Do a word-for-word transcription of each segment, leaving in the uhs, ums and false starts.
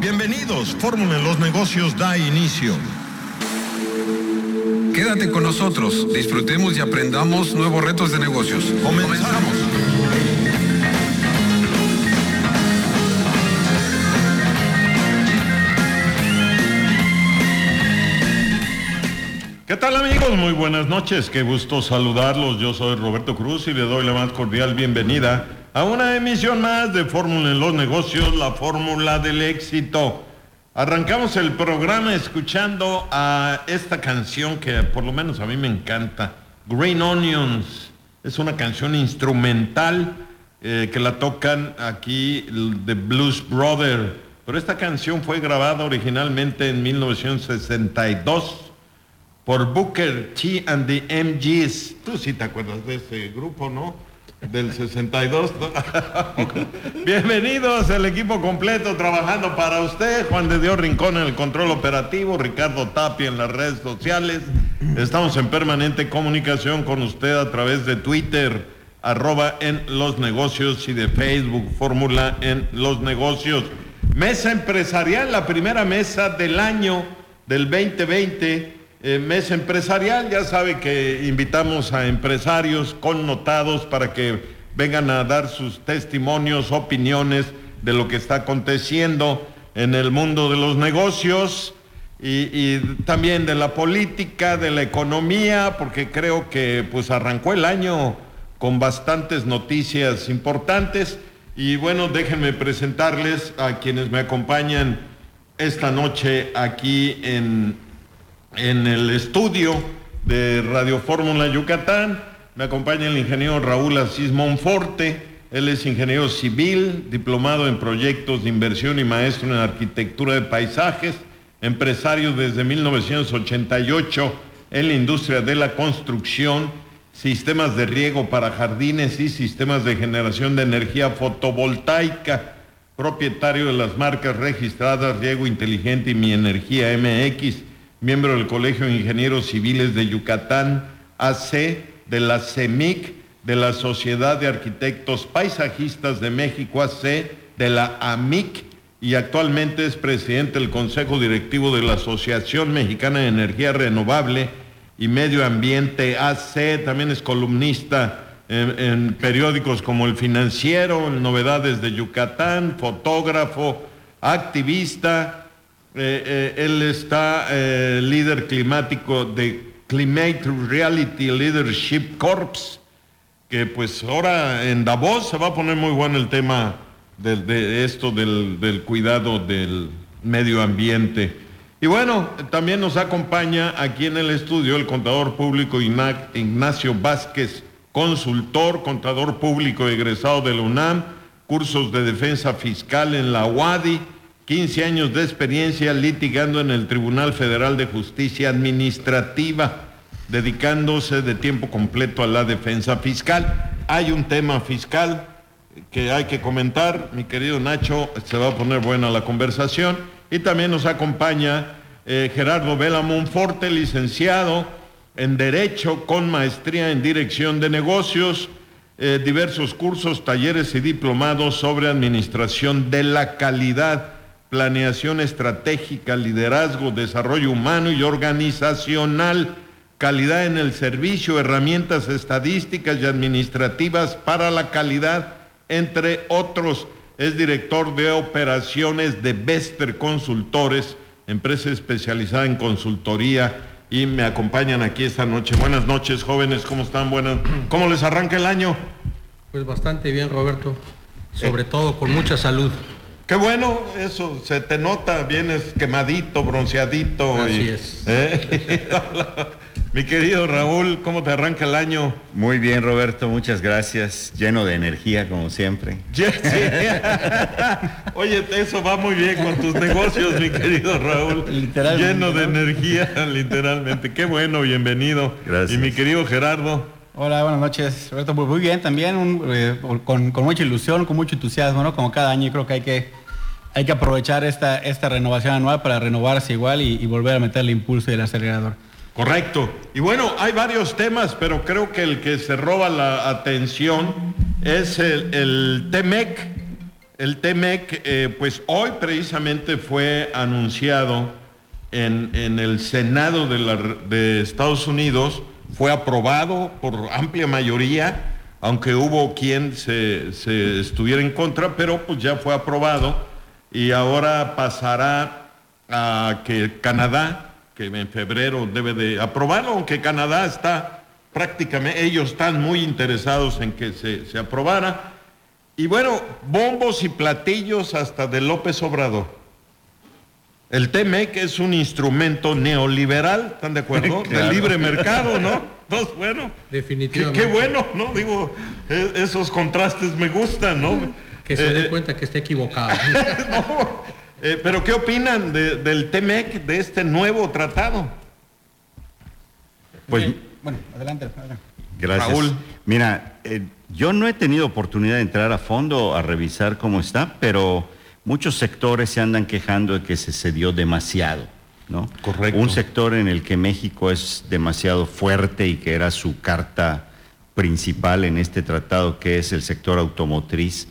Bienvenidos, Fórmula en los Negocios da inicio. Quédate con nosotros, disfrutemos y aprendamos nuevos retos de negocios. Comenzamos. ¿Qué tal, amigos? Muy buenas noches, qué gusto saludarlos. Yo soy Roberto Cruz y le doy la más cordial bienvenida a una emisión más de Fórmula en los Negocios, la fórmula del éxito. Arrancamos el programa escuchando a esta canción que por lo menos a mí me encanta, Green Onions. Es una canción instrumental eh, que la tocan aquí The Blues Brothers, pero esta canción fue grabada originalmente en mil novecientos sesenta y dos por Booker T and the M Gs. Tú sí te acuerdas de ese grupo, ¿no? Del sesenta y dos. Bienvenidos al equipo completo trabajando para usted. Juan de Dios Rincón en el control operativo, Ricardo Tapia en las redes sociales. Estamos en permanente comunicación con usted a través de Twitter, arroba en los negocios, y de Facebook, Fórmula en los Negocios. Mesa empresarial, la primera mesa del año del veinte veinte. Eh, mesa empresarial, ya sabe que invitamos a empresarios connotados para que vengan a dar sus testimonios, opiniones de lo que está aconteciendo en el mundo de los negocios y, y también de la política, de la economía, porque creo que pues arrancó el año con bastantes noticias importantes. Y bueno, déjenme presentarles a quienes me acompañan esta noche aquí en En el estudio de Radio Fórmula Yucatán. Me acompaña el ingeniero Raúl Asís Monforte. Él es ingeniero civil, diplomado en proyectos de inversión y maestro en arquitectura de paisajes, empresario desde mil novecientos ochenta y ocho en la industria de la construcción, sistemas de riego para jardines y sistemas de generación de energía fotovoltaica, propietario de las marcas registradas Riego Inteligente y Mi Energía M X, miembro del Colegio de Ingenieros Civiles de Yucatán, A C, de la C E M I C, de la Sociedad de Arquitectos Paisajistas de México, A C, de la A M I C, y actualmente es presidente del Consejo Directivo de la Asociación Mexicana de Energía Renovable y Medio Ambiente, A C. También es columnista en, en periódicos como El Financiero, en Novedades de Yucatán, fotógrafo, activista. Eh, eh, él está eh, líder climático de Climate Reality Leadership Corps, que pues ahora en Davos se va a poner muy bueno el tema de, de esto del, del cuidado del medio ambiente. Y bueno, también nos acompaña aquí en el estudio el contador público Ignacio Vázquez, consultor, contador público egresado de la UNAM, cursos de defensa fiscal en la U A D I, quince años de experiencia litigando en el Tribunal Federal de Justicia Administrativa, dedicándose de tiempo completo a la defensa fiscal. Hay un tema fiscal que hay que comentar, mi querido Nacho, se va a poner buena la conversación. Y también nos acompaña eh, Gerardo Vela Monforte, licenciado en Derecho con maestría en Dirección de Negocios, eh, diversos cursos, talleres y diplomados sobre Administración de la Calidad, planeación estratégica, liderazgo, desarrollo humano y organizacional, calidad en el servicio, herramientas estadísticas y administrativas para la calidad, entre otros. Es director de operaciones de Bester Consultores, empresa especializada en consultoría, y me acompañan aquí esta noche. Buenas noches, jóvenes, ¿cómo están? Buenas. ¿Cómo les arranca el año? Pues bastante bien, Roberto, sobre eh. todo con mucha salud. Qué bueno, eso se te nota, vienes quemadito, bronceadito. Así y, es. ¿eh? Mi querido Raúl, ¿cómo te arranca el año? Muy bien, Roberto, muchas gracias. Lleno de energía, como siempre. Sí. Oye, eso va muy bien con tus negocios, mi querido Raúl. Literalmente. Lleno de energía, literalmente. Qué bueno, bienvenido. Gracias. Y mi querido Gerardo. Hola, buenas noches, Roberto. Muy bien, también un, eh, con, con mucha ilusión, con mucho entusiasmo, ¿no? Como cada año, creo que hay que, hay que aprovechar esta, esta renovación anual para renovarse igual y, y volver a meterle impulso y el acelerador. Correcto. Y bueno, hay varios temas, pero creo que el que se roba la atención es el, el T M E C, el T-MEC, eh, pues hoy precisamente fue anunciado en, en el Senado de, la, de Estados Unidos, fue aprobado por amplia mayoría, aunque hubo quien se, se estuviera en contra, pero pues ya fue aprobado y ahora pasará a que Canadá, que en febrero debe de aprobarlo, aunque Canadá está prácticamente, ellos están muy interesados en que se, se aprobara. Y bueno, bombos y platillos hasta de López Obrador. El T-MEC es un instrumento neoliberal, ¿están de acuerdo? Claro. Del libre mercado, ¿no? Entonces, bueno, definitivamente. Qué, qué bueno, ¿no? Digo, eh, esos contrastes me gustan, ¿no? Que se eh, dé cuenta que está equivocado. no, eh, pero ¿qué opinan de, del T-MEC, de este nuevo tratado? Pues, Eh, bueno, adelante, adelante. gracias. Raúl. Mira, eh, yo no he tenido oportunidad de entrar a fondo a revisar cómo está, pero muchos sectores se andan quejando de que se cedió demasiado, ¿no? Correcto. Un sector en el que México es demasiado fuerte y que era su carta principal en este tratado, que es el sector automotriz,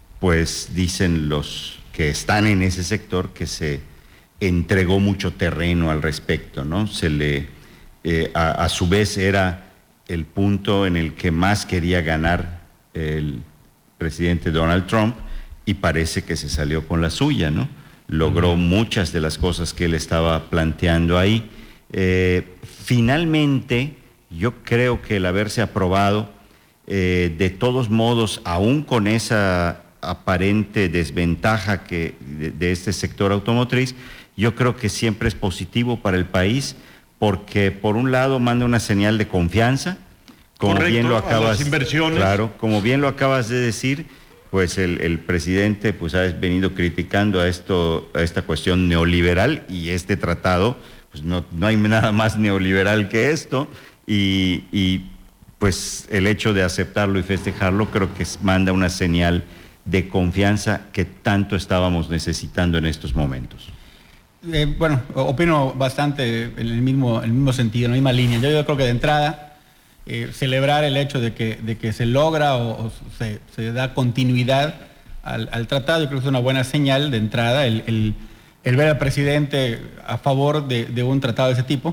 pues dicen los que están en ese sector que se entregó mucho terreno al respecto, ¿no? Se le, eh, a, a su vez era el punto en el que más quería ganar el presidente Donald Trump y parece que se salió con la suya, ¿no? Logró muchas de las cosas que él estaba planteando ahí. Eh, finalmente, yo creo que el haberse aprobado, eh, de todos modos, aún con esa aparente desventaja que, de, de este sector automotriz, yo creo que siempre es positivo para el país, porque por un lado manda una señal de confianza, como Correcto, bien lo a acabas, las inversiones. claro, como bien lo acabas de decir, pues el, el presidente pues ha venido criticando a esto, a esta cuestión neoliberal, y este tratado, pues no, no hay nada más neoliberal que esto, y, y pues el hecho de aceptarlo y festejarlo creo que manda una señal de confianza que tanto estábamos necesitando en estos momentos. Eh, bueno, opino bastante en el mismo, en el mismo sentido, en la misma línea. Yo, yo creo que de entrada, eh, celebrar el hecho de que, de que se logra o, o se, se da continuidad al, al tratado, yo creo que es una buena señal de entrada el, el, el ver al presidente a favor de, de un tratado de ese tipo.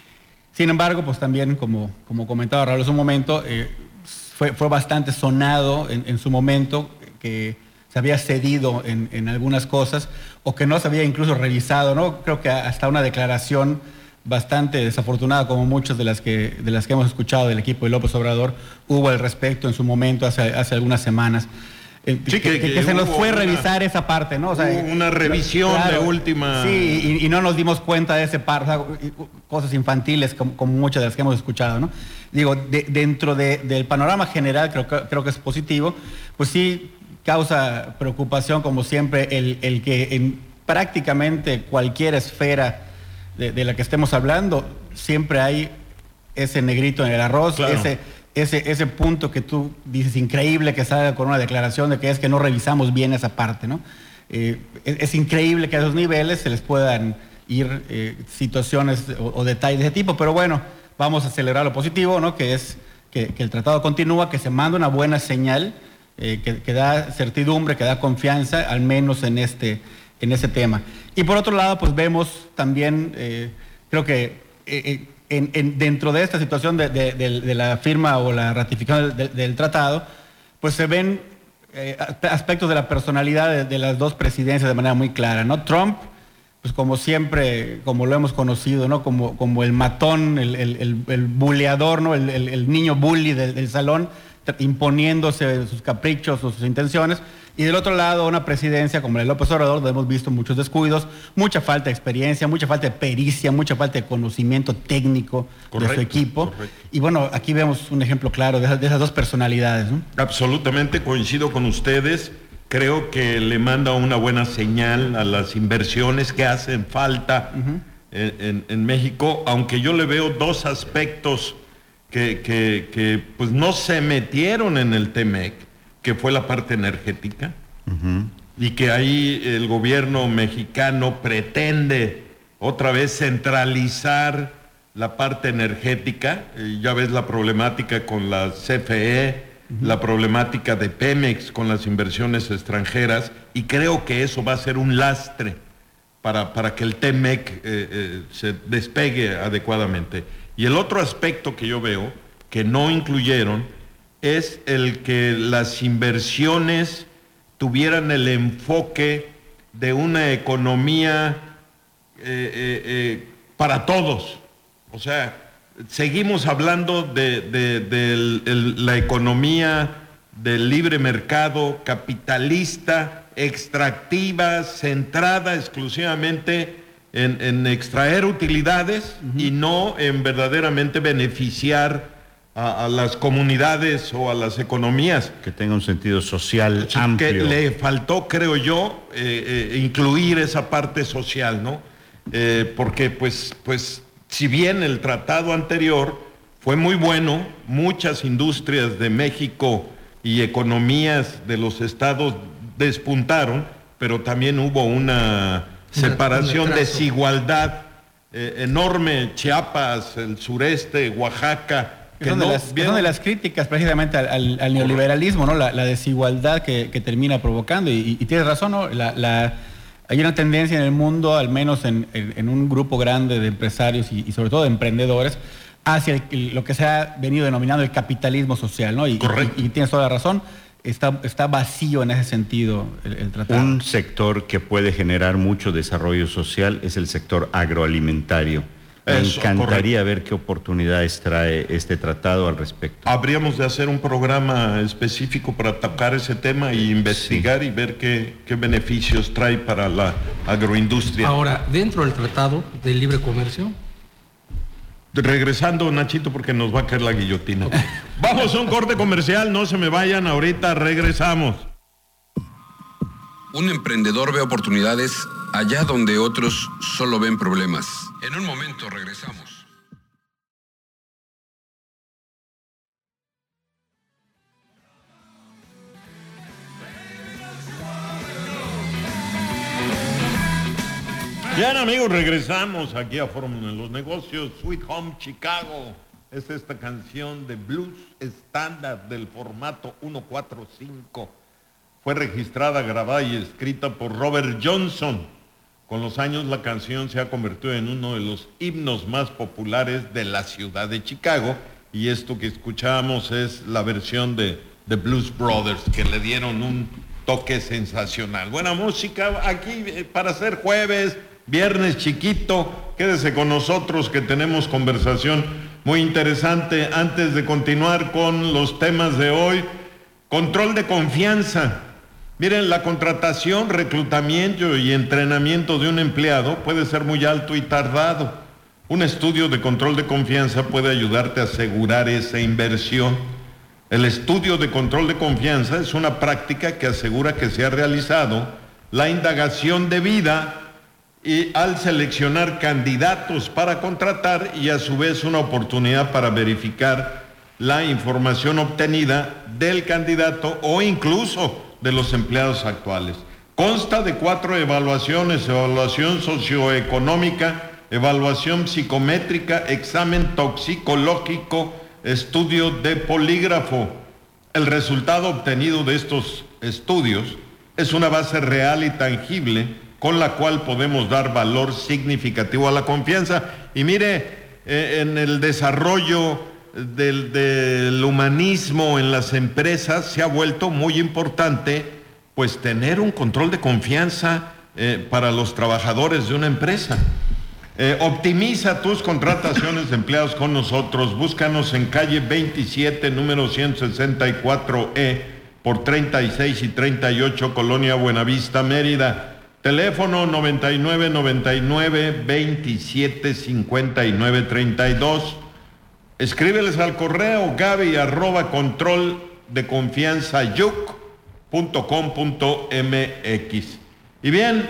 Sin embargo, pues también, como, como comentaba Raúl hace un momento, eh, fue, fue bastante sonado en, en su momento que se había cedido en, en algunas cosas o que no se había incluso revisado, ¿no? Creo que hasta una declaración bastante desafortunada, como muchas de las que, de las que hemos escuchado del equipo de López Obrador, hubo al respecto en su momento hace, hace algunas semanas. Eh, Sí, que, que- que- que que se nos hubo fue a una- revisar esa parte, ¿no? O sea, Hubo una revisión de última- Sí, y, y no nos dimos cuenta de ese par, o sea, y- cosas infantiles como, como muchas de las que hemos escuchado, ¿no? Digo, de- dentro de- del panorama general creo que, creo que es positivo, pues sí causa preocupación, como siempre, el, el que en prácticamente cualquier esfera de, de la que estemos hablando, siempre hay ese negrito en el arroz, Claro. ese, ese, ese punto que tú dices increíble que salga con una declaración de que es que no revisamos bien esa parte, ¿no? Eh, es, es increíble que a esos niveles se les puedan ir eh, situaciones o, o detalles de ese tipo, pero bueno, vamos a celebrar lo positivo, ¿no? Que es que, que el tratado continúa, que se manda una buena señal, eh, que, que da certidumbre, que da confianza, al menos en este, en ese tema. Y por otro lado, pues vemos también, eh, creo que eh, en, en, dentro de esta situación de, de, de, de la firma o la ratificación del, del tratado, pues se ven eh, aspectos de la personalidad de, de las dos presidencias de manera muy clara, ¿no? Trump, pues como siempre, como lo hemos conocido, ¿no? Como, como el matón, el, el, el, el buleador, ¿no? El, el, el niño bully del, del salón, imponiéndose sus caprichos o sus intenciones. Y del otro lado, una presidencia como la de López Obrador, donde hemos visto muchos descuidos, mucha falta de experiencia, mucha falta de pericia, mucha falta de conocimiento técnico Correcto, de su equipo. correcto. Y bueno, aquí vemos un ejemplo claro de esas, de esas dos personalidades, ¿no? Absolutamente coincido con ustedes. Creo que le manda una buena señal a las inversiones que hacen falta uh-huh. en, en, en México, aunque yo le veo dos aspectos que, que, que pues no se metieron en el T-MEC, que fue la parte energética, uh-huh. y que ahí el gobierno mexicano pretende otra vez centralizar la parte energética. Eh, ya ves la problemática con la C F E, uh-huh. la problemática de Pemex con las inversiones extranjeras, y creo que eso va a ser un lastre para, para que el T-M E C eh, eh, se despegue adecuadamente. Y el otro aspecto que yo veo, que no incluyeron, es el que las inversiones tuvieran el enfoque de una economía eh, eh, eh, para todos. O sea, seguimos hablando de, de, de el, el, la economía del libre mercado, capitalista, extractiva, centrada exclusivamente en, en extraer utilidades uh-huh. y no en verdaderamente beneficiar a, a las comunidades o a las economías. Que tenga un sentido social que amplio. Que le faltó, creo yo, eh, eh, incluir esa parte social, ¿no? Eh, porque pues, pues si bien el tratado anterior fue muy bueno, muchas industrias de México y economías de los estados despuntaron, pero también hubo una separación, una desigualdad eh, enorme. Chiapas, el sureste, Oaxaca. Que son, no, de las, que son de las críticas precisamente al, al, al neoliberalismo, ¿no? La, la desigualdad que, que termina provocando. Y, y tienes razón, ¿no? La, la, hay una tendencia en el mundo, al menos en, en, en un grupo grande de empresarios y, y sobre todo de emprendedores, hacia el, lo que se ha venido denominando el capitalismo social, ¿no? Y, Correcto. Y, y tienes toda la razón. Está, está vacío en ese sentido el, el tratado. Un sector que puede generar mucho desarrollo social es el sector agroalimentario. Me Eso, encantaría correcto. ver qué oportunidades trae este tratado al respecto. Habríamos de hacer un programa específico para tocar ese tema y investigar sí. y ver qué, qué beneficios trae para la agroindustria. Ahora, dentro del Tratado de Libre Comercio. Regresando, Nachito, porque nos va a caer la guillotina. Okay. Vamos a un corte comercial, no se me vayan, ahorita regresamos. Un emprendedor ve oportunidades allá donde otros solo ven problemas. En un momento regresamos. Bien, amigos, regresamos aquí a Fórmula en los Negocios. Sweet Home Chicago es esta canción de blues estándar del formato uno cuatro cinco. Fue registrada, grabada y escrita por Robert Johnson. Con los años la canción se ha convertido en uno de los himnos más populares de la ciudad de Chicago, y esto que escuchamos es la versión de The Blues Brothers, que le dieron un toque sensacional. Buena música aquí para hacer jueves, viernes chiquito. Quédese con nosotros que tenemos conversación muy interesante. Antes de continuar con los temas de hoy, control de confianza. Miren, la contratación, reclutamiento y entrenamiento de un empleado puede ser muy alto y tardado. Un estudio de control de confianza puede ayudarte a asegurar esa inversión. El estudio de control de confianza es una práctica que asegura que se ha realizado la indagación debida y al seleccionar candidatos para contratar, y a su vez una oportunidad para verificar la información obtenida del candidato o incluso de los empleados actuales. Consta de cuatro evaluaciones: evaluación socioeconómica, evaluación psicométrica, examen toxicológico, estudio de polígrafo. El resultado obtenido de estos estudios es una base real y tangible con la cual podemos dar valor significativo a la confianza. Y mire, eh, en el desarrollo Del, del humanismo en las empresas se ha vuelto muy importante pues tener un control de confianza eh, para los trabajadores de una empresa. Eh, optimiza tus contrataciones de empleados con nosotros. Búscanos en calle veintisiete, número ciento sesenta y cuatro E, por treinta y seis y treinta y ocho, Colonia Buenavista, Mérida. Teléfono noventa y nueve, noventa y nueve, veintisiete, cincuenta y nueve, treinta y dos. Escríbeles al correo gaby arroba control de confianza yuc punto com punto mx. Y bien,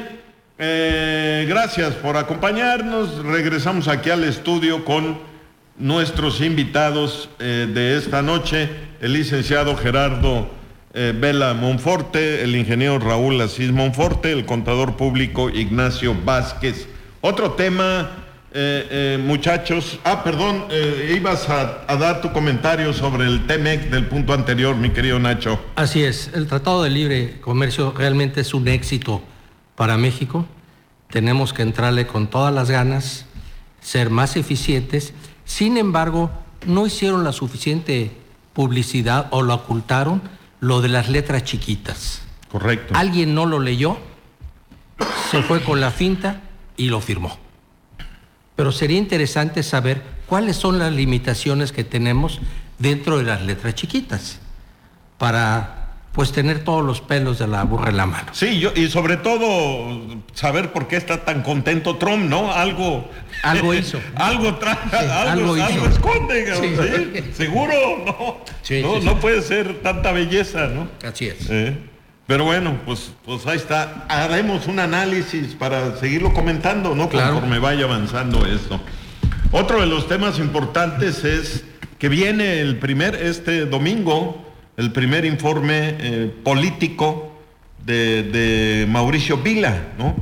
eh, gracias por acompañarnos. Regresamos aquí al estudio con nuestros invitados eh, de esta noche: el licenciado Gerardo eh, Vela Monforte, el ingeniero Raúl Asís Monforte, el contador público Ignacio Vázquez. Otro tema eh, eh, muchachos. Ah, perdón, eh, ibas a, a dar tu comentario sobre el T M E C del punto anterior, mi querido Nacho. Así es, el Tratado de Libre Comercio realmente es un éxito para México. Tenemos que entrarle con todas las ganas, ser más eficientes. Sin embargo, no hicieron la suficiente publicidad o lo ocultaron, lo de las letras chiquitas. Correcto. Alguien no lo leyó, se fue con la finta y lo firmó. Pero sería interesante saber cuáles son las limitaciones que tenemos dentro de las letras chiquitas para pues tener todos los pelos de la burra en la mano. Sí, yo, y sobre todo saber por qué está tan contento Trump, ¿no? Algo... Algo hizo. algo trae, sí, algo, algo, algo esconde, sí. ¿Sí? ¿Seguro? No, sí, no, sí, sí. no puede ser tanta belleza, ¿no? Así es. Eh, pero bueno, pues, pues ahí está. Haremos un análisis para seguirlo comentando, ¿no? Claro. Conforme vaya avanzando esto. Otro de los temas importantes es que viene el primer, este domingo, el primer informe eh, político de, de Mauricio Vila, ¿no?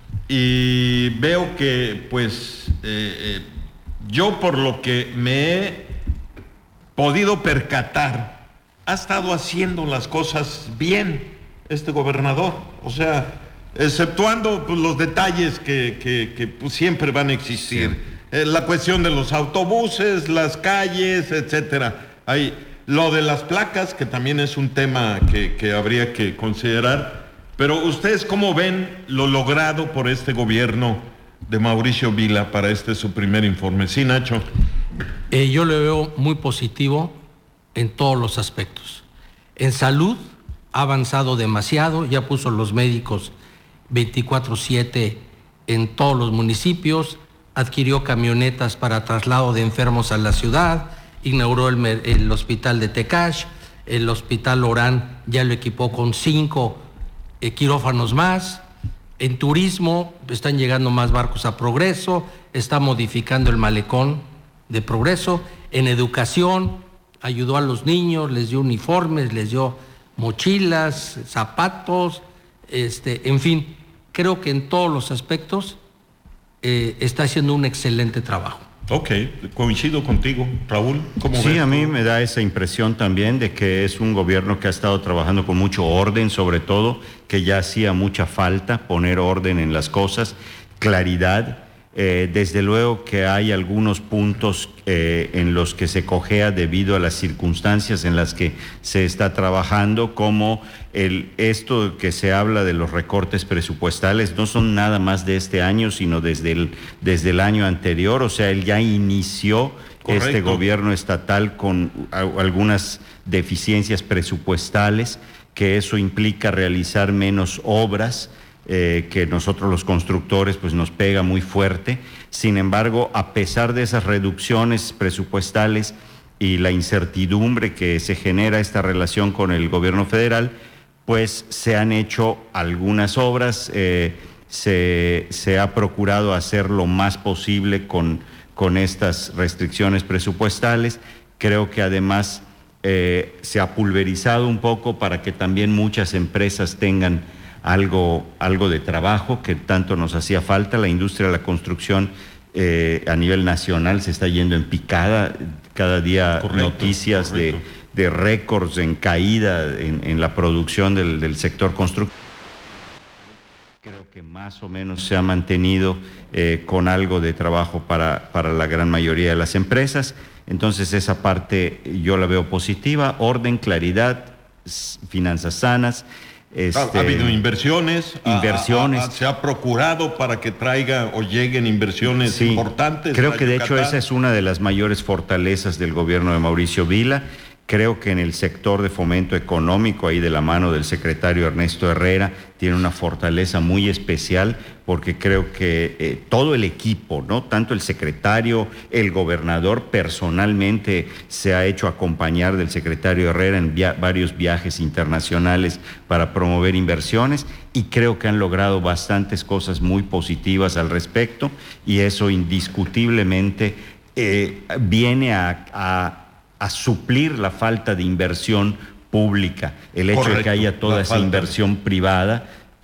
Y veo que, pues, eh, eh, yo por lo que me he podido percatar, ha estado haciendo las cosas bien este gobernador. O sea, exceptuando pues, los detalles que, que, que pues, siempre van a existir. Sí. Eh, la cuestión de los autobuses, las calles, etcétera. Hay lo de las placas, que también es un tema que, que habría que considerar. Pero ustedes, ¿cómo ven lo logrado por este gobierno de Mauricio Vila para este su primer informe? Sí, Nacho. Eh, yo lo veo muy positivo en todos los aspectos. En salud ha avanzado demasiado, ya puso los médicos veinticuatro siete en todos los municipios, adquirió camionetas para traslado de enfermos a la ciudad, inauguró el, el hospital de Tecash, el hospital Orán ya lo equipó con cinco eh, quirófanos más. En turismo están llegando más barcos a Progreso, está modificando el malecón de Progreso. En educación ayudó a los niños, les dio uniformes, les dio mochilas, zapatos, este, en fin, creo que en todos los aspectos eh, está haciendo un excelente trabajo. Ok, coincido contigo, Raúl. ¿Cómo sí, ves a mí tú? me da esa impresión también de que es un gobierno que ha estado trabajando con mucho orden, sobre todo, que ya hacía mucha falta poner orden en las cosas, claridad. Eh, desde luego que hay algunos puntos eh, en los que se cojea debido a las circunstancias en las que se está trabajando, como el, esto que se habla de los recortes presupuestales, no son nada más de este año, sino desde el, desde el año anterior. O sea, él ya inició Correcto. Este gobierno estatal con a, algunas deficiencias presupuestales, que eso implica realizar menos obras, Eh, que nosotros los constructores pues nos pega muy fuerte. Sin embargo, a pesar de esas reducciones presupuestales y la incertidumbre que se genera esta relación con el gobierno federal, pues se han hecho algunas obras, eh, se, se ha procurado hacer lo más posible con, con estas restricciones presupuestales. Creo que además eh, se ha pulverizado un poco para que también muchas empresas tengan Algo, algo de trabajo que tanto nos hacía falta. La industria de la construcción eh, a nivel nacional se está yendo en picada, cada día correcto, noticias correcto. de, de récords en caída en, en la producción del, del sector constructivo. Creo que más o menos se ha mantenido eh, con algo de trabajo para, para la gran mayoría de las empresas. Entonces esa parte yo la veo positiva, orden, claridad, finanzas sanas. Este, ha, ha habido inversiones, inversiones. Ha, ha, ha, se ha procurado para que traiga o lleguen inversiones sí, importantes. Creo que de hecho esa es una de las mayores fortalezas del gobierno de Mauricio Vila. Creo que en el sector de fomento económico, ahí de la mano del secretario Ernesto Herrera, tiene una fortaleza muy especial, porque creo que eh, todo el equipo, ¿no? Tanto el secretario, el gobernador personalmente se ha hecho acompañar del secretario Herrera en via- varios viajes internacionales para promover inversiones, y creo que han logrado bastantes cosas muy positivas al respecto, y eso indiscutiblemente eh, viene a... a a suplir la falta de inversión pública, el hecho Correcto, de que haya toda esa falta. inversión privada,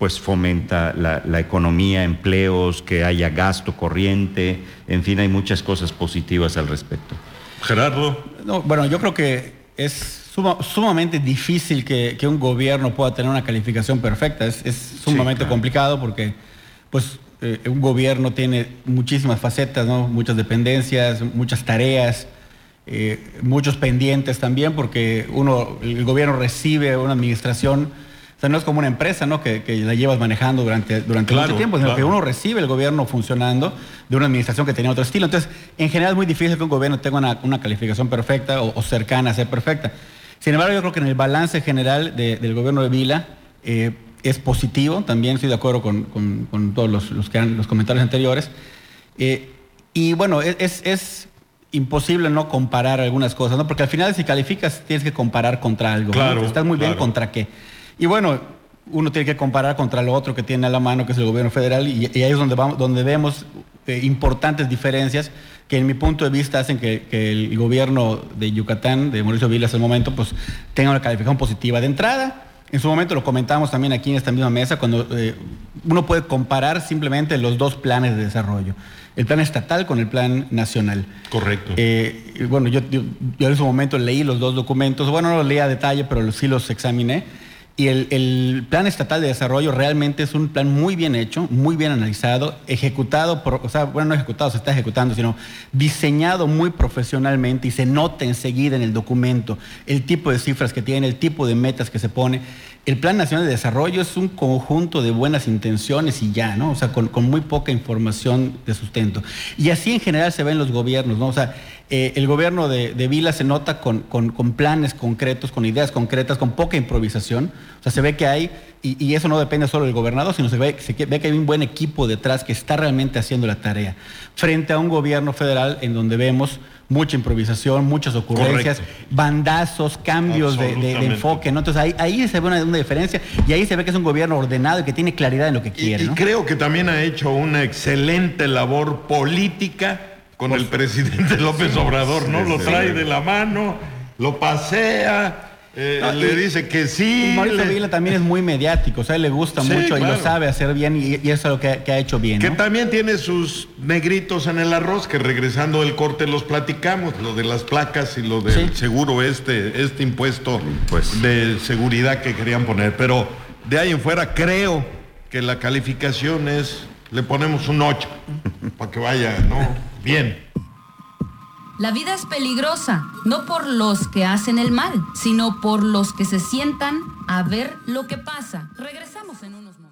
pues fomenta la, la economía, empleos, que haya gasto corriente, en fin, hay muchas cosas positivas al respecto. Gerardo. No, bueno, yo creo que es suma, sumamente difícil que, que un gobierno pueda tener una calificación perfecta. Es, es sumamente sí, claro. complicado porque pues, eh, un gobierno tiene muchísimas facetas, ¿no? Muchas dependencias, muchas tareas, eh, muchos pendientes también, porque uno, el gobierno recibe una administración. O sea, no es como una empresa, ¿no? que, que la llevas manejando durante, durante claro, mucho tiempo, sino claro. que uno recibe el gobierno funcionando de una administración que tenía otro estilo. Entonces, en general es muy difícil que un gobierno tenga una, una calificación perfecta o, o cercana a ser perfecta. Sin embargo, yo creo que en el balance general de, del gobierno de Vila eh, es positivo. También estoy de acuerdo con, con, con todos los, los, que han, los comentarios anteriores. Eh, y bueno, es... es, es imposible no comparar algunas cosas, ¿no? Porque al final, si calificas, tienes que comparar contra algo. Claro, ¿no? Estás muy claro. bien, ¿contra qué? Y bueno, uno tiene que comparar contra lo otro que tiene a la mano, que es el gobierno federal, y, y ahí es donde, vamos, donde vemos eh, importantes diferencias que en mi punto de vista hacen que, que el gobierno de Yucatán, de Mauricio Vila hasta el momento, pues tenga una calificación positiva. De entrada, en su momento lo comentamos también aquí en esta misma mesa, cuando eh, uno puede comparar simplemente los dos planes de desarrollo, el plan estatal con el plan nacional. Correcto. Eh, bueno, yo, yo, yo en su momento leí los dos documentos, bueno, no los leí a detalle, pero sí los examiné. Y el, el plan estatal de desarrollo realmente es un plan muy bien hecho, muy bien analizado, ejecutado, por, o sea, bueno, no ejecutado, se está ejecutando, sino diseñado muy profesionalmente y se nota enseguida en el documento el tipo de cifras que tiene, el tipo de metas que se pone. El Plan Nacional de Desarrollo es un conjunto de buenas intenciones y ya, ¿no? O sea, con, con muy poca información de sustento. Y así en general se ven los gobiernos, ¿no? O sea, eh, el gobierno de, de Vila se nota con, con, con planes concretos, con ideas concretas, con poca improvisación. O sea, se ve que hay, y, y eso no depende solo del gobernador, sino se ve, se ve que hay un buen equipo detrás que está realmente haciendo la tarea. Frente a un gobierno federal en donde vemos mucha improvisación, muchas ocurrencias, correcto, bandazos, cambios de, de, de enfoque, ¿no? Entonces ahí, ahí se ve una, una diferencia y ahí se ve que es un gobierno ordenado y que tiene claridad en lo que quiere, y, ¿no? Y creo que también ha hecho una excelente labor política con pues, el presidente López sí, Obrador, ¿no? Sí, lo trae sí. de la mano, lo pasea. Eh, no, le y, dice que sí. Mauricio le... Vila también es muy mediático, o sea, le gusta sí, mucho claro. y lo sabe hacer bien y, y eso es lo que, que ha hecho bien, que ¿no? también tiene sus negritos en el arroz, que regresando del corte los platicamos, lo de las placas y lo del sí. seguro, este, este impuesto pues. de seguridad que querían poner. Pero de ahí en fuera creo que la calificación es, le ponemos un ocho, para que vaya, ¿no? Bien. La vida es peligrosa, no por los que hacen el mal, sino por los que se sientan a ver lo que pasa. Regresamos en unos momentos.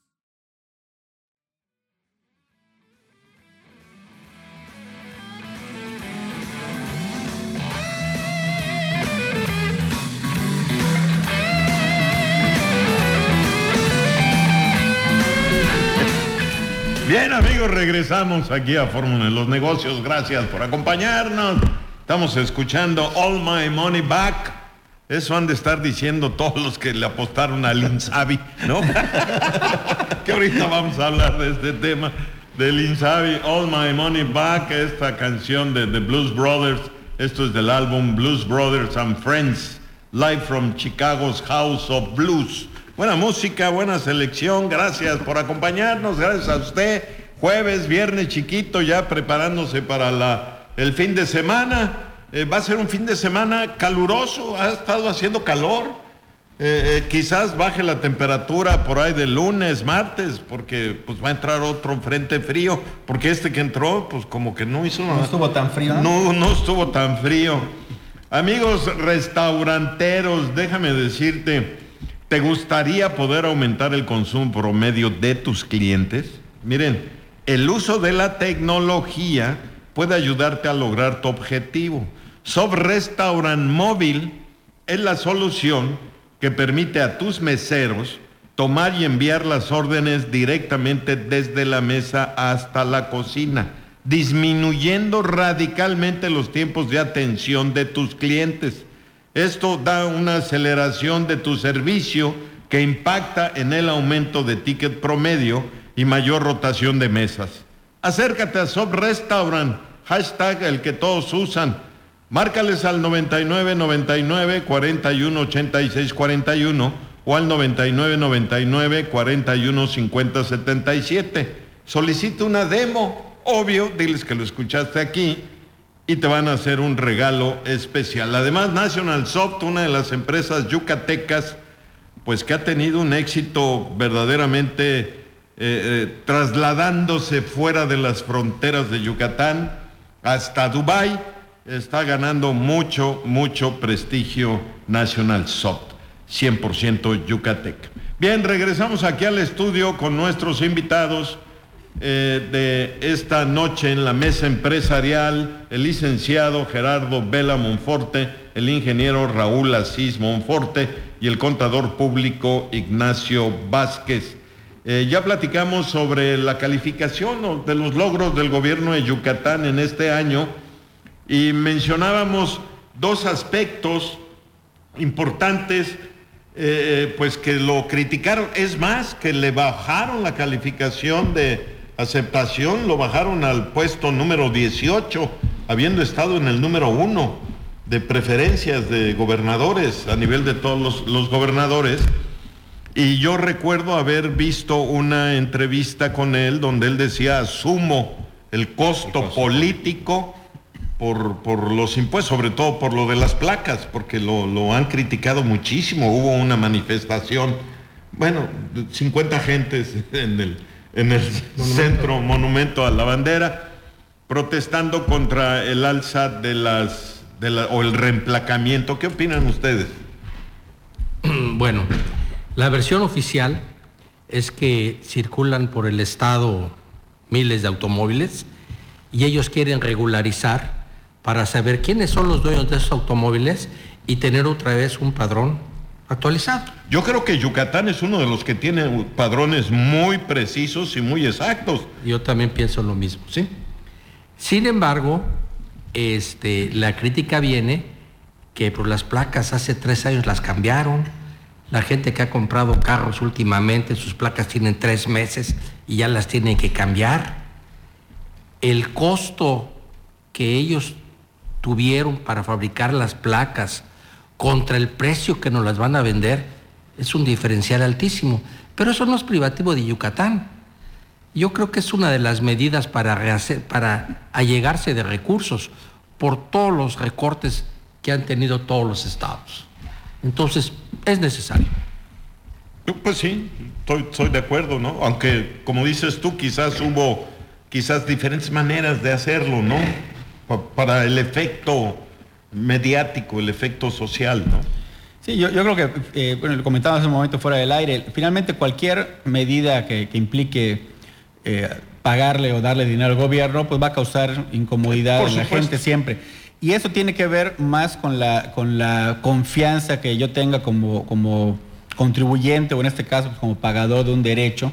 Bien, amigos, regresamos aquí a Fórmula de los Negocios. Gracias por acompañarnos. Estamos escuchando All My Money Back. Eso han de estar diciendo todos los que le apostaron al Insabi, ¿no? Que ahorita vamos a hablar de este tema del Insabi. All My Money Back, esta canción de The Blues Brothers. Esto es del álbum Blues Brothers and Friends, live from Chicago's House of Blues. Buena música, buena selección, gracias por acompañarnos, gracias a usted. Jueves, viernes chiquito, ya preparándose para la, el fin de semana. Eh, va a ser un fin de semana caluroso, ha estado haciendo calor. Eh, eh, quizás baje la temperatura por ahí de lunes, martes, porque pues va a entrar otro frente frío, porque este que entró, pues como que no hizo nada. No estuvo tan frío. No, no estuvo tan frío. Amigos restauranteros, déjame decirte, ¿te gustaría poder aumentar el consumo promedio de tus clientes? Miren, el uso de la tecnología puede ayudarte a lograr tu objetivo. Soft Restaurant Móvil es la solución que permite a tus meseros tomar y enviar las órdenes directamente desde la mesa hasta la cocina, disminuyendo radicalmente los tiempos de atención de tus clientes. Esto da una aceleración de tu servicio que impacta en el aumento de ticket promedio y mayor rotación de mesas. Acércate a Soft Restaurant, hashtag el que todos usan. Márcales al noventa y nueve, noventa y nueve, cuarenta y uno, ochenta y seis, cuarenta y uno o al noventa y nueve noventa y nueve cuarenta y uno cincuenta setenta y siete. Solicita una demo, obvio, diles que lo escuchaste aquí y te van a hacer un regalo especial. Además, National Soft, una de las empresas yucatecas, pues que ha tenido un éxito verdaderamente eh, eh, trasladándose fuera de las fronteras de Yucatán hasta Dubái, está ganando mucho, mucho prestigio National Soft, cien por ciento yucateca. Bien, regresamos aquí al estudio con nuestros invitados eh, de esta noche en la mesa empresarial, el licenciado Gerardo Vela Monforte, el ingeniero Raúl Asís Monforte y el contador público Ignacio Vázquez. Eh, ya platicamos sobre la calificación de los logros del gobierno de Yucatán en este año y mencionábamos dos aspectos importantes, eh, pues que lo criticaron, es más, que le bajaron la calificación de aceptación, lo bajaron al puesto número dieciocho, habiendo estado en el número uno de preferencias de gobernadores a nivel de todos los, los gobernadores. Y yo recuerdo haber visto una entrevista con él donde él decía: asumo el costo, el costo. político por, por los impuestos, sobre todo por lo de las placas, porque lo, lo han criticado muchísimo. Hubo una manifestación, bueno, cincuenta gentes en el, en el monumento. centro Monumento a la Bandera, protestando contra el alza de las, de la, o el reemplacamiento. ¿Qué opinan ustedes? Bueno, la versión oficial es que circulan por el estado miles de automóviles y ellos quieren regularizar para saber quiénes son los dueños de esos automóviles y tener otra vez un padrón actualizado. Yo creo que Yucatán es uno de los que tiene padrones muy precisos y muy exactos. Yo también pienso lo mismo, ¿sí? Sin embargo, este, la crítica viene que por las placas hace tres años las cambiaron. La gente que ha comprado carros últimamente, sus placas tienen tres meses y ya las tienen que cambiar. El costo que ellos tuvieron para fabricar las placas contra el precio que nos las van a vender es un diferencial altísimo. Pero eso no es privativo de Yucatán. Yo creo que es una de las medidas para, rehacer, para allegarse de recursos por todos los recortes que han tenido todos los estados. Entonces, es necesario. Pues sí, estoy, estoy de acuerdo, ¿no? Aunque, como dices tú, quizás hubo quizás diferentes maneras de hacerlo, ¿no? Pa- para el efecto mediático, el efecto social, ¿no? Sí, yo, yo creo que, eh, bueno, lo comentaba hace un momento fuera del aire, finalmente cualquier medida que, que implique eh, pagarle o darle dinero al gobierno, pues va a causar incomodidad Por en la supuesto. gente siempre. Y eso tiene que ver más con la, con la confianza que yo tenga como, como contribuyente, o en este caso pues, como pagador de un derecho,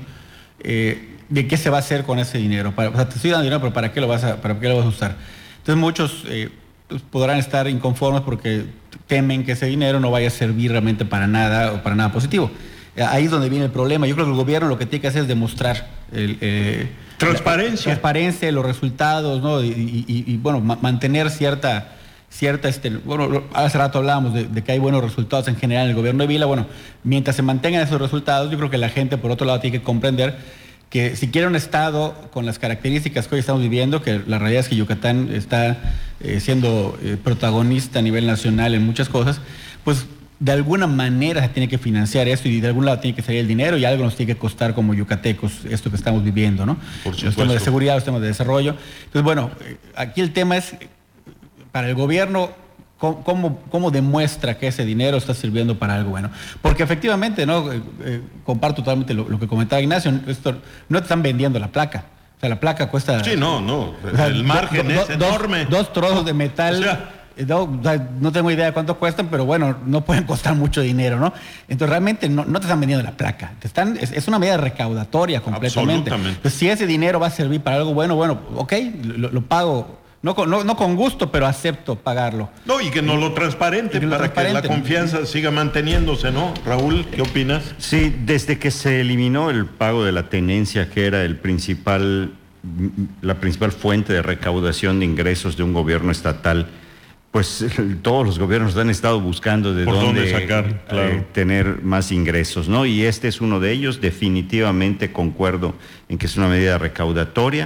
eh, de qué se va a hacer con ese dinero. Para, o sea, te estoy dando dinero, pero ¿para qué lo vas a, para qué lo vas a usar? Entonces muchos eh, pues, podrán estar inconformes porque temen que ese dinero no vaya a servir realmente para nada o para nada positivo. Ahí es donde viene el problema. Yo creo que el gobierno lo que tiene que hacer es demostrar el, eh, transparencia. La, transparencia, los resultados, ¿no? Y, y, y bueno, ma- mantener cierta, cierta, este, bueno, hace rato hablábamos de, de que hay buenos resultados en general en el gobierno de Vila. Bueno, mientras se mantengan esos resultados, yo creo que la gente, por otro lado, tiene que comprender que si quiere un estado con las características que hoy estamos viviendo, que la realidad es que Yucatán está eh, siendo eh, protagonista a nivel nacional en muchas cosas, pues de alguna manera se tiene que financiar esto y de algún lado tiene que salir el dinero y algo nos tiene que costar como yucatecos esto que estamos viviendo, ¿no? Por los temas de supuesto. seguridad, los temas de desarrollo. Entonces, bueno, eh, aquí el tema es, para el gobierno, ¿cómo, cómo, cómo demuestra que ese dinero está sirviendo para algo bueno? Porque efectivamente, ¿no? Eh, eh, comparto totalmente lo, lo que comentaba Ignacio, esto, no te están vendiendo la placa. O sea, la placa cuesta... Sí, no, no, o sea, el margen do- es do- enorme. Dos, dos trozos de metal... O sea, No, o sea, no tengo idea de cuánto cuestan, pero bueno, no pueden costar mucho dinero, ¿no? Entonces realmente no, no te están vendiendo la placa, te están, es, es una medida recaudatoria completamente. Absolutamente. Pues si ese dinero va a servir para algo bueno, bueno, ok, lo, lo pago, no con, no, no con gusto, pero acepto pagarlo. No, y que no lo transparente Y que lo para transparente. que la confianza siga manteniéndose, ¿no? Raúl, ¿qué opinas? Sí, desde que se eliminó el pago de la tenencia, que era el principal, la principal fuente de recaudación de ingresos de un gobierno estatal, Pues todos los gobiernos han estado buscando de ¿Por dónde, dónde sacar? Claro. eh, tener más ingresos, ¿no? Y este es uno de ellos. Definitivamente concuerdo en que es una medida recaudatoria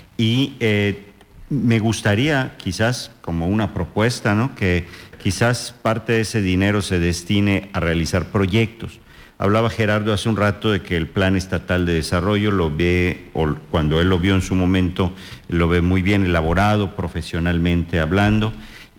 y eh, me gustaría quizás como una propuesta, ¿no? Que quizás parte de ese dinero se destine a realizar proyectos. Hablaba Gerardo hace un rato de que el Plan Estatal de Desarrollo lo ve, o cuando él lo vio en su momento, lo ve muy bien elaborado, profesionalmente hablando.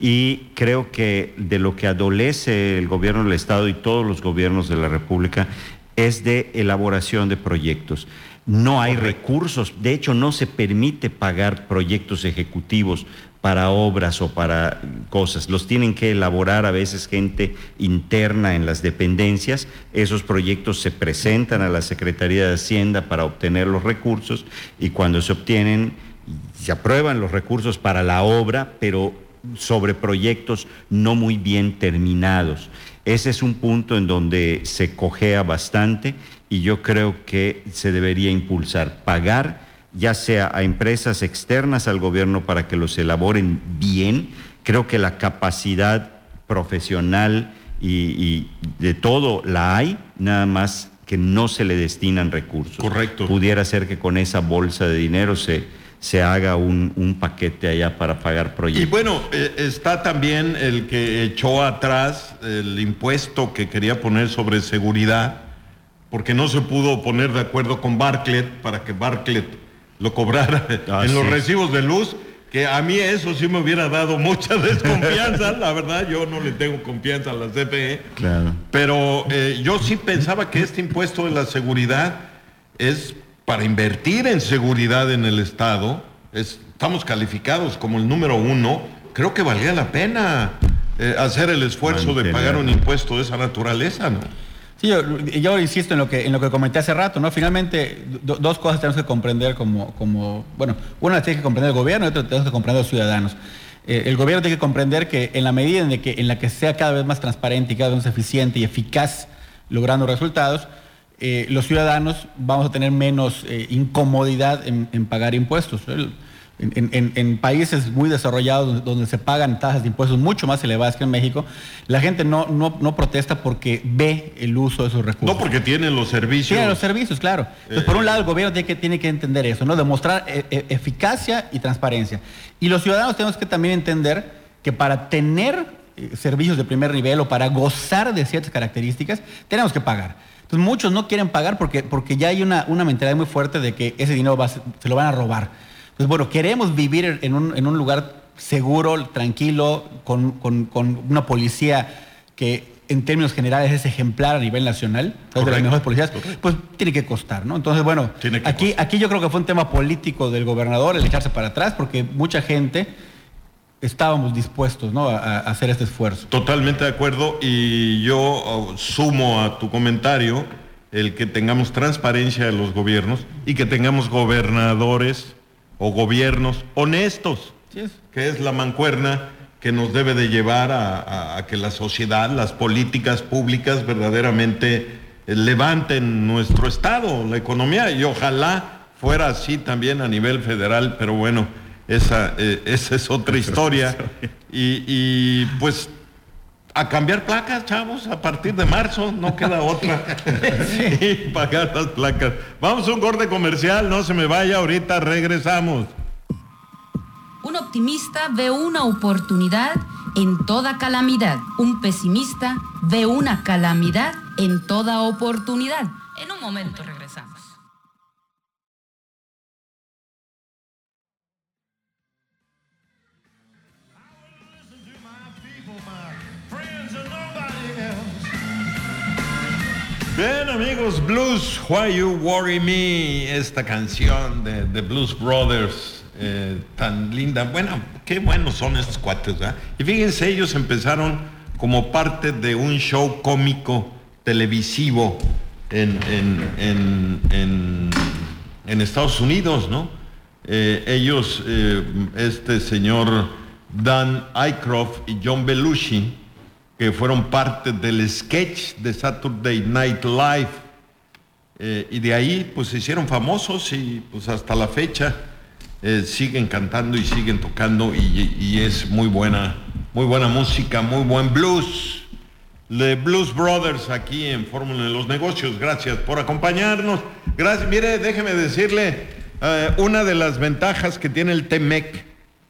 Y creo que de lo que adolece el gobierno del Estado y todos los gobiernos de la República es de elaboración de proyectos. No hay recursos, de hecho no se permite pagar proyectos ejecutivos para obras o para cosas. Los tienen que elaborar a veces gente interna en las dependencias. Esos proyectos se presentan a la Secretaría de Hacienda para obtener los recursos y cuando se obtienen, se aprueban los recursos para la obra, pero sobre proyectos no muy bien terminados. Ese es un punto en donde se cojea bastante y yo creo que se debería impulsar, pagar ya sea a empresas externas al gobierno para que los elaboren bien. Creo que la capacidad profesional y, y de todo la hay, nada más que no se le destinan recursos. Correcto. Pudiera ser que con esa bolsa de dinero se se haga un, un paquete allá para pagar proyectos. Y bueno, eh, está también el que echó atrás el impuesto que quería poner sobre seguridad, porque no se pudo poner de acuerdo con Bartlett para que Bartlett lo cobrara ah, en sí. los recibos de luz, que a mí eso sí me hubiera dado mucha desconfianza, la verdad, yo no le tengo confianza a la C F E, claro. Pero eh, yo sí pensaba que este impuesto de la seguridad es para invertir en seguridad en el Estado. Es, estamos calificados como el número uno. Creo que valía la pena eh, hacer el esfuerzo Mantener. de pagar un impuesto de esa naturaleza, ¿no? Sí, yo, yo insisto en lo que en lo que comenté hace rato, ¿no? Finalmente, do, dos cosas tenemos que comprender como, como, bueno, una la tiene que comprender el gobierno y otra tenemos que comprender los ciudadanos. Eh, el gobierno tiene que comprender que en la medida en, de que, en la que sea cada vez más transparente y cada vez más eficiente y eficaz logrando resultados, Eh, los ciudadanos vamos a tener menos eh, incomodidad en, en pagar impuestos. En, en, en países muy desarrollados donde, donde se pagan tasas de impuestos mucho más elevadas que en México, la gente no, no, no protesta porque ve el uso de esos recursos. No, porque tienen los servicios. Tienen los servicios, claro. Entonces, eh, por un lado, el gobierno tiene que, tiene que entender eso, ¿no? Demostrar e- e- eficacia y transparencia. Y los ciudadanos tenemos que también entender que para tener eh, servicios de primer nivel o para gozar de ciertas características, tenemos que pagar. Entonces muchos no quieren pagar porque, porque ya hay una, una mentalidad muy fuerte de que ese dinero va a, se lo van a robar. Entonces, bueno, queremos vivir en un, en un lugar seguro, tranquilo, con, con, con una policía que en términos generales es ejemplar a nivel nacional, es de las mejores policías, Correcto. Pues tiene que costar, ¿no? Entonces, bueno, aquí, aquí yo creo que fue un tema político del gobernador el echarse para atrás porque mucha gente estábamos dispuestos, ¿no?, a, a hacer este esfuerzo. Totalmente de acuerdo, y yo sumo a tu comentario el que tengamos transparencia de los gobiernos y que tengamos gobernadores o gobiernos honestos, sí es. que es la mancuerna que nos debe de llevar a, a, a que la sociedad, las políticas públicas verdaderamente levanten nuestro estado, la economía, y ojalá fuera así también a nivel federal, pero bueno, esa, eh, esa es otra historia. Y, y pues a cambiar placas, chavos, a partir de marzo, no queda otra. Y pagar las placas. Vamos a un corte comercial, no se me vaya, ahorita regresamos. Un optimista ve una oportunidad en toda calamidad. Un pesimista ve una calamidad en toda oportunidad. En un momento regresamos. Bien, amigos, Blues, Why You Worry Me, esta canción de The Blues Brothers, eh, tan linda. Bueno, qué buenos son estos cuates, ¿verdad? Y fíjense, ellos empezaron como parte de un show cómico televisivo en, en, en, en, en Estados Unidos, ¿no? Eh, ellos, eh, este señor Dan Aykroyd y John Belushi, que fueron parte del sketch de Saturday Night Live, eh, y de ahí pues se hicieron famosos y pues hasta la fecha eh, siguen cantando y siguen tocando, y, y es muy buena, muy buena música, muy buen blues. The Blues Brothers aquí en Fórmula de los Negocios. Gracias por acompañarnos. Gracias. Mire, déjeme decirle, uh, una de las ventajas que tiene el T M E C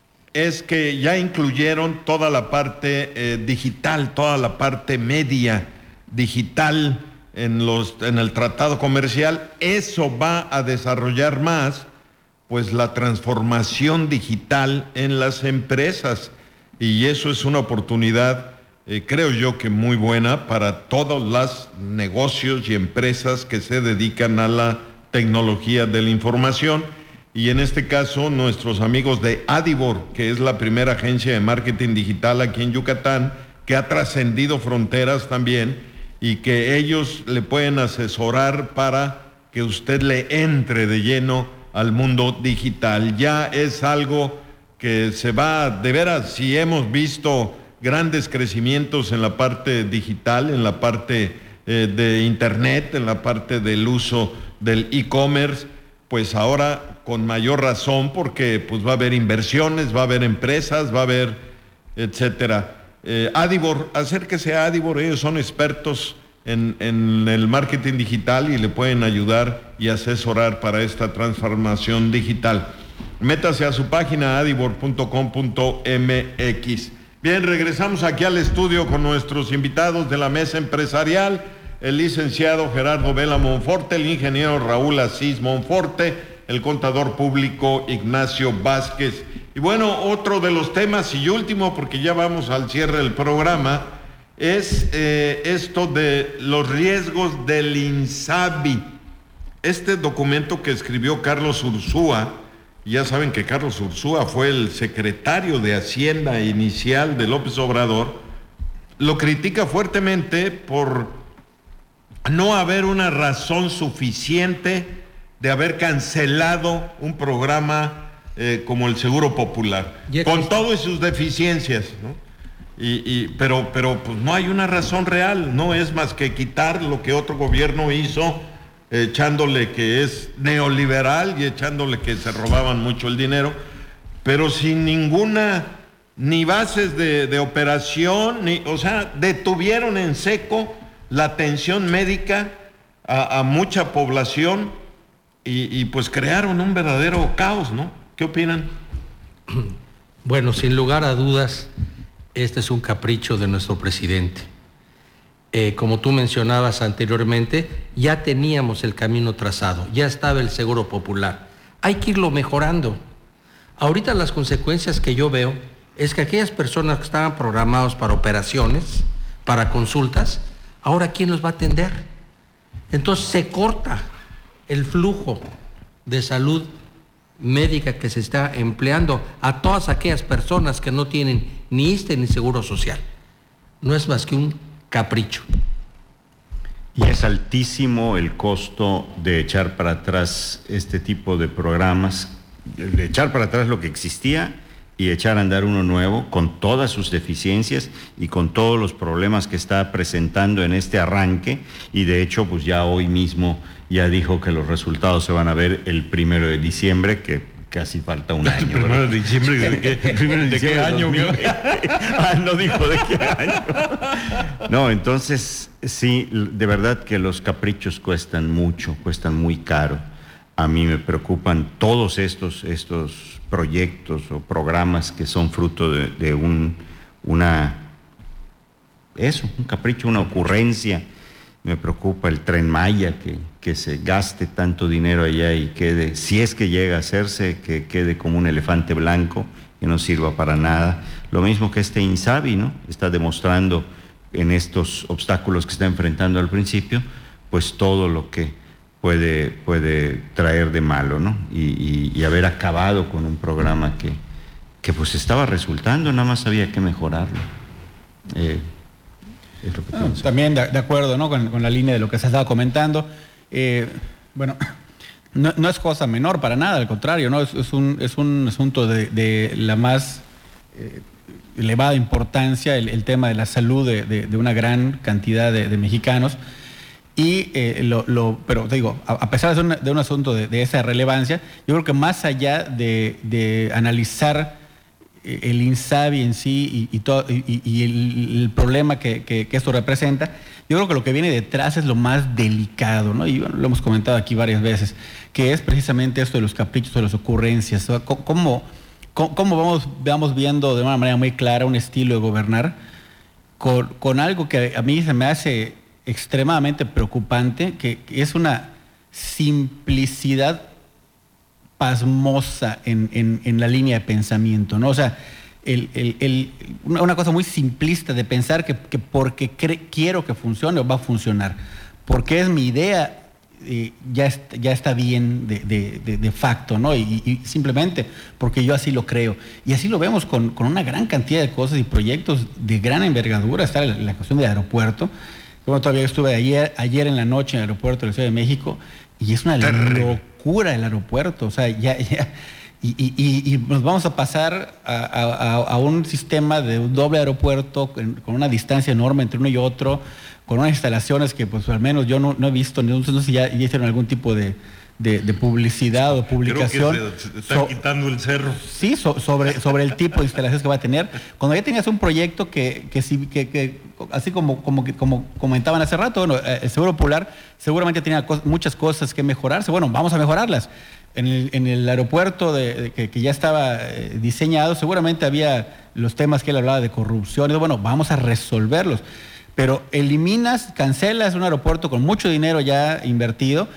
es que ya incluyeron toda la parte eh, digital, toda la parte media digital en, los, en el tratado comercial. Eso va a desarrollar más pues la transformación digital en las empresas, y eso es una oportunidad, eh, creo yo que muy buena para todos los negocios y empresas que se dedican a la tecnología de la información, y en este caso nuestros amigos de Adibor, que es la primera agencia de marketing digital aquí en Yucatán, que ha trascendido fronteras también, y que ellos le pueden asesorar para que usted le entre de lleno al mundo digital. Ya es algo que se va, de veras, si hemos visto grandes crecimientos en la parte digital, en la parte eh, de internet, en la parte del uso del e-commerce, pues ahora con mayor razón, porque pues va a haber inversiones, va a haber empresas, va a haber etcétera. Eh, Adibor, acérquese a Adibor, ellos son expertos En, en el marketing digital y le pueden ayudar y asesorar para esta transformación digital. Métase a su página adibor punto com punto m x. Bien, regresamos aquí al estudio con nuestros invitados de la mesa empresarial, el licenciado Gerardo Vela Monforte, el ingeniero Raúl Asís Monforte, el contador público Ignacio Vázquez. Y bueno, otro de los temas y último, porque ya vamos al cierre del programa, es eh, esto de los riesgos del INSABI. Este documento que escribió Carlos Ursúa, ya saben que Carlos Ursúa fue el secretario de Hacienda inicial de López Obrador, lo critica fuertemente por no haber una razón suficiente de haber cancelado un programa eh, como el Seguro Popular, con todas sus deficiencias, ¿no? Y, y, pero, pero pues no hay una razón real, no es más que quitar lo que otro gobierno hizo, echándole que es neoliberal y echándole que se robaban mucho el dinero, pero sin ninguna, ni bases de, de operación, ni, o sea, detuvieron en seco la atención médica a, a mucha población y, y pues crearon un verdadero caos, ¿no? ¿Qué opinan? Bueno, sin lugar a dudas, este es un capricho de nuestro presidente. Eh, como tú mencionabas anteriormente, ya teníamos el camino trazado, ya estaba el Seguro Popular. Hay que irlo mejorando. Ahorita las consecuencias que yo veo es que aquellas personas que estaban programadas para operaciones, para consultas, ahora ¿quién los va a atender? Entonces se corta el flujo de salud médica que se está empleando a todas aquellas personas que no tienen ni I S S S T E ni Seguro Social. No es más que un capricho. Y es altísimo el costo de echar para atrás este tipo de programas, de echar para atrás lo que existía y echar a andar uno nuevo con todas sus deficiencias y con todos los problemas que está presentando en este arranque, y de hecho pues ya hoy mismo ya dijo que los resultados se van a ver el primero de diciembre, que casi falta un año. ¿El primero de diciembre de qué, ¿de qué año? Ah, no dijo de qué año. No, entonces sí, de verdad que los caprichos cuestan mucho, cuestan muy caro. A mí me preocupan todos estos, estos proyectos o programas que son fruto de, de un, una, eso, un capricho, una ocurrencia. Me preocupa el Tren Maya, que, que se gaste tanto dinero allá y quede, si es que llega a hacerse, que quede como un elefante blanco, que no sirva para nada. Lo mismo que este INSABI, ¿no? Está demostrando en estos obstáculos que está enfrentando al principio, pues todo lo que puede, puede traer de malo, ¿no? Y, y, y haber acabado con un programa que, que pues estaba resultando, nada más había que mejorarlo. Eh, Es lo que no, también de, de acuerdo, ¿no? con, con la línea de lo que se estaba comentando. Eh, bueno, no, no es cosa menor para nada, al contrario, ¿no? Es, es, un, es un asunto de, de la más eh, elevada importancia, el, el tema de la salud de, de, de una gran cantidad de, de mexicanos. Y eh, lo, lo, pero te digo, a, a pesar de ser un, de un asunto de, de esa relevancia, yo creo que más allá de, de analizar el INSABI en sí y, y, todo, y, y el, el problema que, que, que esto representa, yo creo que lo que viene detrás es lo más delicado, ¿no? Y bueno, lo hemos comentado aquí varias veces, que es precisamente esto de los caprichos, de las ocurrencias, ¿no? ¿Cómo, cómo, cómo vamos, vamos viendo de una manera muy clara un estilo de gobernar con, con algo que a mí se me hace extremadamente preocupante, que, que es una simplicidad pasmosa en, en, en la línea de pensamiento, ¿no? O sea, el, el, el, una, una cosa muy simplista de pensar que, que porque cre- quiero que funcione va a funcionar, porque es mi idea, eh, ya, est- ya está bien de, de, de, de facto, ¿no? Y, y simplemente porque yo así lo creo. Y así lo vemos con, con una gran cantidad de cosas y proyectos de gran envergadura. Está la, la cuestión del aeropuerto. Yo todavía estuve ayer, ayer en la noche en el aeropuerto de la Ciudad de México y es una locura. Cura el aeropuerto, o sea, ya, ya y, y, y nos vamos a pasar a, a, a un sistema de un doble aeropuerto con, con una distancia enorme entre uno y otro, con unas instalaciones que pues al menos yo no, no he visto, no sé si ya, ya hicieron algún tipo de, de, de publicidad o publicación. Creo que se, se está so, quitando el cerro. Sí, so, sobre, sobre el tipo de instalaciones que va a tener. Cuando ya tenías un proyecto que, que, que, que así como, como, como comentaban hace rato, bueno, el Seguro Popular seguramente tenía co- muchas cosas que mejorarse. Bueno, vamos a mejorarlas. En el, en el aeropuerto de, de, que, que ya estaba eh, diseñado, seguramente había los temas que él hablaba de corrupción. Y bueno, vamos a resolverlos. Pero eliminas, cancelas un aeropuerto con mucho dinero ya invertido,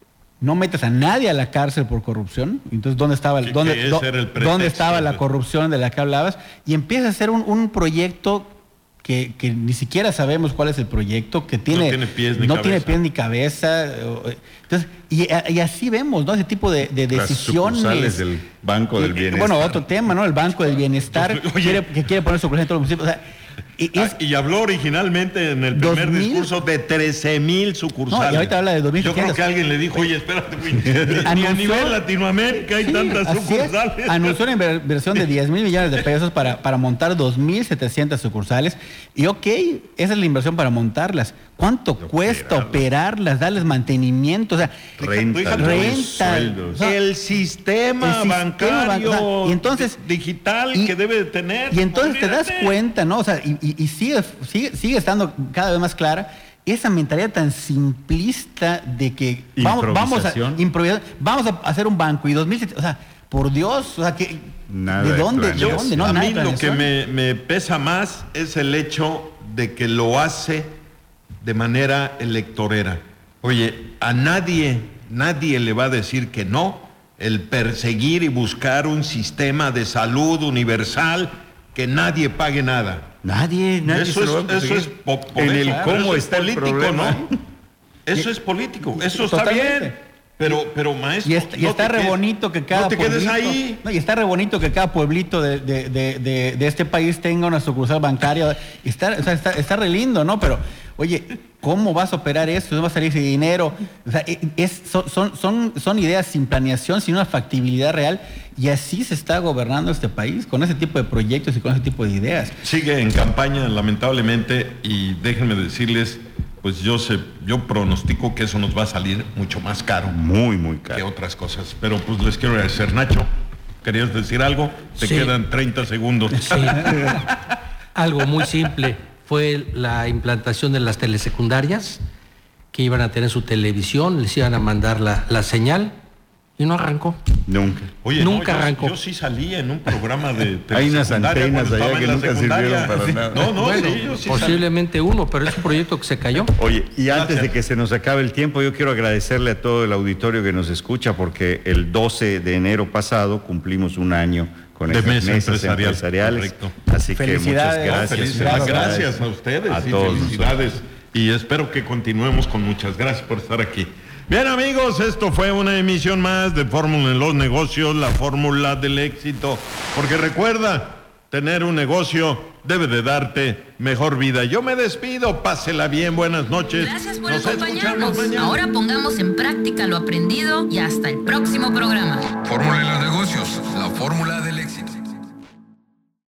no metes a nadie a la cárcel por corrupción. Entonces, ¿dónde estaba, sí, dónde, do, ¿dónde estaba la corrupción de la que hablabas? Y empieza a hacer un, un proyecto que, que ni siquiera sabemos cuál es el proyecto, que tiene, no tiene pies ni no cabeza. Tiene pies ni cabeza. Entonces, y, y así vemos, ¿no? Ese tipo de, de decisiones. Las sucursales del Banco del Bienestar. Bueno, otro tema, ¿no? El Banco del Bienestar, Oye, quiere, que quiere poner sucursales en todos los municipios. O sea, Y, es, y habló originalmente en el primer dos mil discurso de trece mil sucursales. No, y ahorita habla de dos mil. Yo creo que alguien le dijo, oye, espérate, güey, a nivel Latinoamérica hay sí, tantas sucursales. Es. Anunció una inversión de diez mil millones de pesos para, para montar dos mil setecientas sucursales. Y ok, esa es la inversión para montarlas. ¿Cuánto de cuesta operarlas? operarlas, darles mantenimiento? O sea, renta, renta o sea, el sistema el bancario sistema, o sea, y entonces, digital y, que debe de tener. Y entonces te das cuenta, ¿no? O sea, y, y, y sigue, sigue, sigue estando cada vez más clara esa mentalidad tan simplista de que vamos, vamos a improvisar, vamos a hacer un banco y dos mil, o sea, por Dios, o sea, que Nada ¿de dónde? Yo, ¿De dónde? No, a nada mí lo que me, me pesa más es el hecho de que lo hace de manera electorera. Oye, a nadie, nadie le va a decir que no el perseguir y buscar un sistema de salud universal que nadie pague nada. Nadie, nadie. Eso es, eso es po- en el claro, cómo eso está es político, el problema. ¿no? Eso es político, eso Totalmente. está bien. Pero, pero maestro, y está, y no está re quedes, bonito que cada no te quedes pueblito, ahí. No, y está re bonito que cada pueblito de, de, de, de, de este país tenga una sucursal bancaria. Está, o sea, está, está re lindo, ¿no? Pero, oye, ¿cómo vas a operar eso? ¿Cómo va a salir ese dinero? O sea, es, son, son, son, son ideas sin planeación, sin una factibilidad real. Y así se está gobernando este país, con ese tipo de proyectos y con ese tipo de ideas. Sigue en campaña, lamentablemente, y déjenme decirles, pues yo sé, yo pronostico que eso nos va a salir mucho más caro. Muy, muy caro. Que otras cosas. Pero pues les quiero agradecer, Nacho. ¿Querías decir algo? Te sí. quedan treinta segundos. Sí. Algo muy simple. Fue la implantación de las telesecundarias, que iban a tener su televisión, les iban a mandar la, la señal, y no arrancó. Nunca. Oye, nunca no, yo, arrancó. Yo sí salí en un programa de Hay unas antenas allá que nunca sirvieron para sí. nada. No, no, bueno, sí, yo sí posiblemente salí. Uno, pero es un proyecto que se cayó. Oye, y antes Gracias. de que se nos acabe el tiempo, yo quiero agradecerle a todo el auditorio que nos escucha, porque el doce de enero pasado cumplimos un año con de esas mesa mesas empresarial, empresariales. correcto. Así que muchas gracias. Felicidades. Gracias a ustedes. A sí, todos felicidades. Y espero que continuemos con muchas gracias por estar aquí. Bien, amigos, esto fue una emisión más de Fórmula en los Negocios, la fórmula del éxito. Porque recuerda, tener un negocio debe de darte mejor vida. Yo me despido, pásela bien, buenas noches. Gracias por Nos acompañarnos. escuchamos mañana. Ahora pongamos en práctica lo aprendido y hasta el próximo programa. Fórmula de los negocios, la fórmula del éxito.